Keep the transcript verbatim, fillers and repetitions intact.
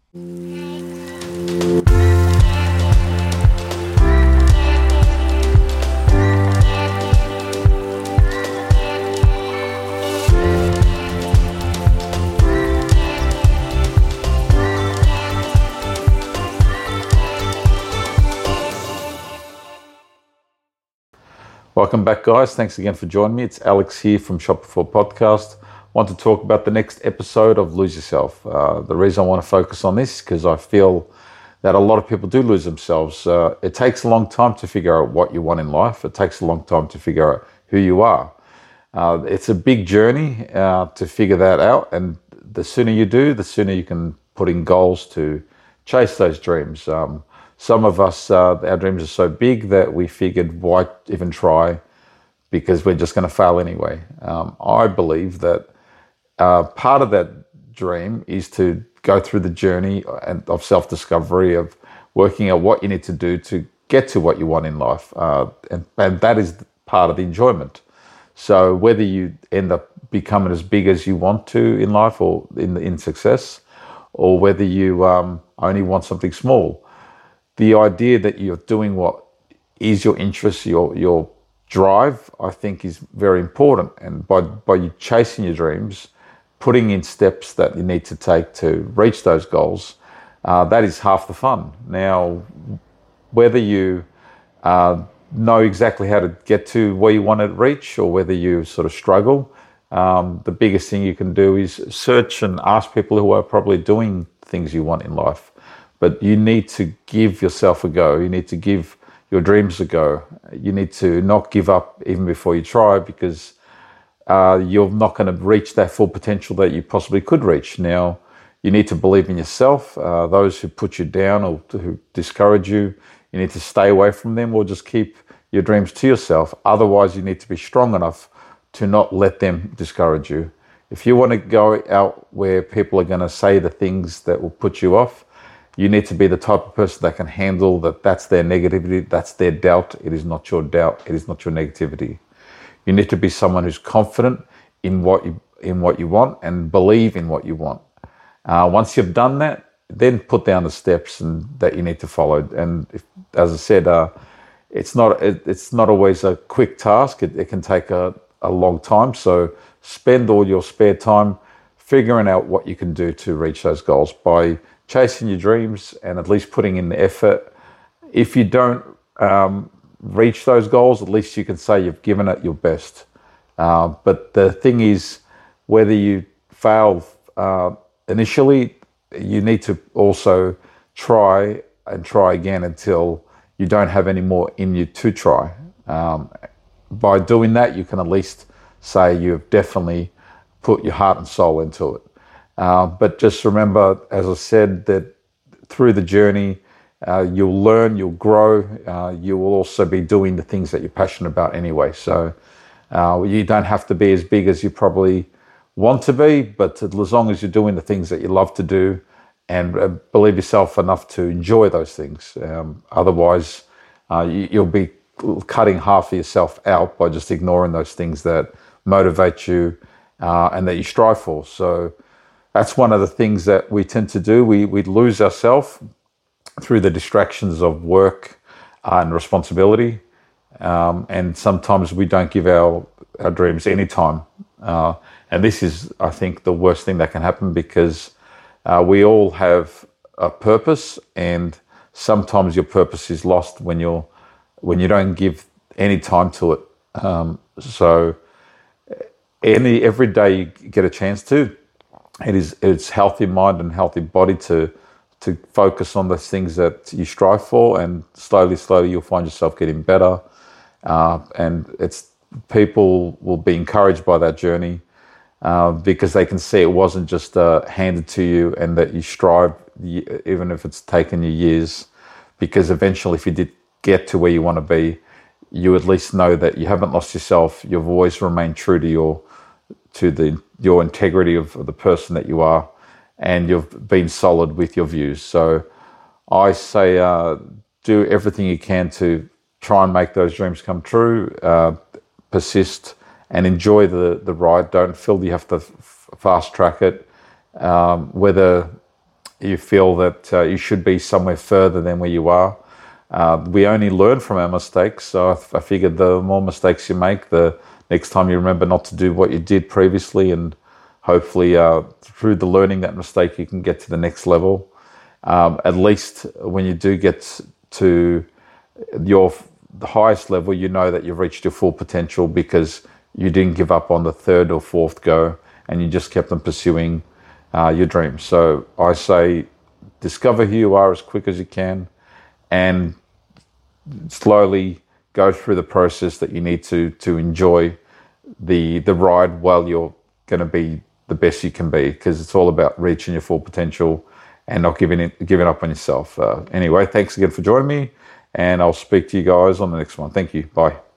Welcome back, guys. Thanks again for joining me. It's Alex here from Shop Before Podcast. I want to talk about the next episode of Lose Yourself. Uh, the reason I want to focus on this is because I feel that a lot of people do lose themselves. Uh, it takes a long time to figure out what you want in life. It takes a long time to figure out who you are. Uh, it's a big journey uh, to figure that out. And the sooner you do, the sooner you can put in goals to chase those dreams. Um, Some of us, uh, our dreams are so big that we figured, why even try, because we're just going to fail anyway. Um, I believe that uh, part of that dream is to go through the journey of self-discovery, of working out what you need to do to get to what you want in life. Uh, and, and that is part of the enjoyment. So whether you end up becoming as big as you want to in life or in, in success, or whether you um, only want something small, the idea that you're doing what is your interest, your your drive, I think is very important. And by, by you chasing your dreams, putting in steps that you need to take to reach those goals, uh, that is half the fun. Now, whether you uh, know exactly how to get to where you want to reach or whether you sort of struggle, um, the biggest thing you can do is search and ask people who are probably doing things you want in life. But you need to give yourself a go. You need to give your dreams a go. You need to not give up even before you try, because uh, you're not going to reach that full potential that you possibly could reach. Now, you need to believe in yourself. Uh, those who put you down or who discourage you, you need to stay away from them or just keep your dreams to yourself. Otherwise, you need to be strong enough to not let them discourage you. If you want to go out where people are going to say the things that will put you off, you need to be the type of person that can handle that. That's their negativity. That's their doubt. It is not your doubt. It is not your negativity. You need to be someone who's confident in what you in what you want and believe in what you want. Uh, once you've done that, then put down the steps and that you need to follow. And if, as I said, uh, it's not it, it's not always a quick task. It, it can take a, a long time. So spend all your spare time figuring out what you can do to reach those goals by chasing your dreams and at least putting in the effort. If you don't um, reach those goals, at least you can say you've given it your best. Uh, but the thing is, whether you fail uh, initially, you need to also try and try again until you don't have any more in you to try. Um, by doing that, you can at least say you've definitely put your heart and soul into it. Uh, but just remember, as I said, that through the journey, uh, you'll learn, you'll grow, uh, you will also be doing the things that you're passionate about anyway. So uh, you don't have to be as big as you probably want to be, but as long as you're doing the things that you love to do and uh, believe yourself enough to enjoy those things. Um, otherwise, uh, you, you'll be cutting half of yourself out by just ignoring those things that motivate you uh, and that you strive for. So that's one of the things that we tend to do. We we lose ourselves through the distractions of work uh, and responsibility. Um, and sometimes we don't give our, our dreams any time. Uh, and this is, I think, the worst thing that can happen, because uh, we all have a purpose, and sometimes your purpose is lost when you're when you don't give any time to it. Um, so any every day you get a chance to, It is it's healthy mind and healthy body to to focus on the things that you strive for, and slowly, slowly you'll find yourself getting better. Uh, and it's people will be encouraged by that journey uh, because they can see it wasn't just uh, handed to you, and that you strive, even if it's taken you years. Because eventually, if you did get to where you want to be, you at least know that you haven't lost yourself. You've always remained true to your to the your integrity of the person that you are, and you've been solid with your views. So I say uh, do everything you can to try and make those dreams come true, uh, persist and enjoy the, the ride. Don't feel you have to f- fast track it. Um, whether you feel that uh, you should be somewhere further than where you are. Uh, we only learn from our mistakes, so I, I figured the more mistakes you make, the next time you remember not to do what you did previously, and hopefully uh, through the learning that mistake, you can get to the next level. Um, at least when you do get to your the highest level, you know that you've reached your full potential because you didn't give up on the third or fourth go, and you just kept on pursuing uh, your dreams. So I say, discover who you are as quick as you can, and slowly go through the process that you need to to enjoy the the ride while you're going to be the best you can be, because it's all about reaching your full potential and not giving it giving up on yourself. Uh, anyway, thanks again for joining me, and I'll speak to you guys on the next one. Thank you. Bye.